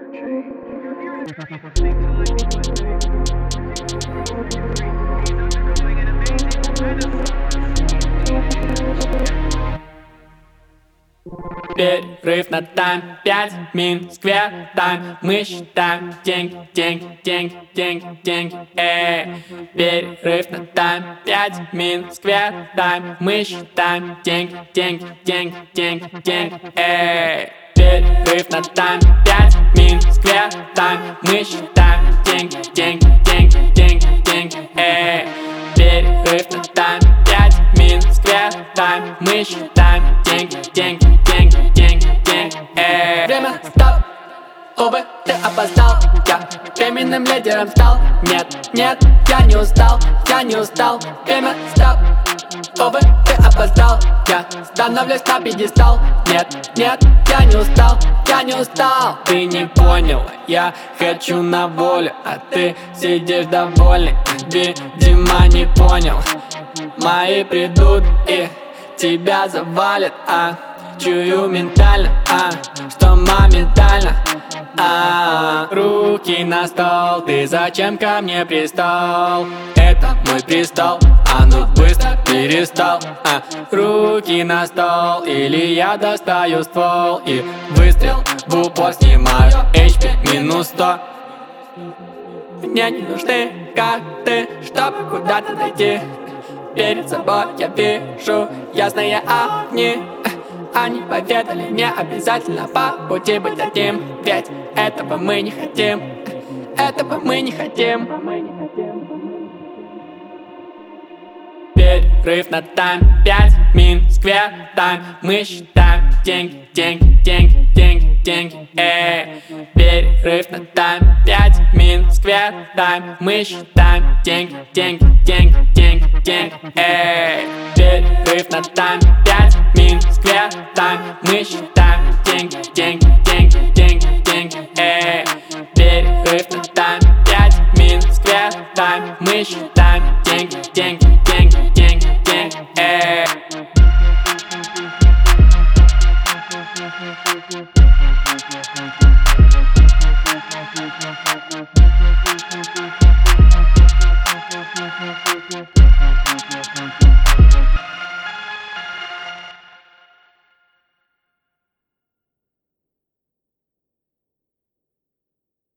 Перерыв на тайм, 5 мин, сквер, тайм. Мы считаем деньги, деньги, деньги, деньги, деньги, Перерыв на тайм, 5 мин, сквер, тайм. Мы считаем деньги, деньги, деньги, деньги, деньги, Перерыв на тайм, 5 мин, сквер, тайм. Мы считаем деньги, деньги, деньги, деньги, деньги, Перерыв на тайм, 5 мин, сквер, тайм. Мы считаем деньги, деньги, деньги, деньги, деньги, Время, стоп, увы, ты опоздал. Я временным лидером стал. Нет, нет, я не устал, я не устал. Время, стоп, увы, ты опоздал. Я становлюсь на пьедестал. Нет, нет, я не устал, я не устал. Ты не понял, я хочу на волю, а ты сидишь довольный. Видимо, не понял. Мои придут и тебя завалят, чую ментально, что моментально, руки на стол, ты зачем ко мне пристал? Это мой престол, ну быстро перестал, руки на стол, или я достаю ствол и выстрел в упор снимаю, HP минус 100. Мне не нужны карты, чтобы куда-то дойти. Перед собой я вижу ясные огни. Они поведали, не обязательно по пути быть одним. Ведь этого мы не хотим, этого мы не хотим. Перерыв на тайм, 5 мин, сквер, тайм. Мы считаем деньги, деньги, деньги, деньги, деньги, Перерыв на тайм, 5 мин, сквер, тайм. Мы считаем деньги, деньги, деньги, деньги, деньги, Перерыв на тайм, 5 мин, сквер, тайм. Мы считаем деньги, деньги, деньги, деньги, деньги, Перерыв на тайм, 5 мин, сквер, тайм. Мы считаем деньги, деньги, деньги, деньги, деньги,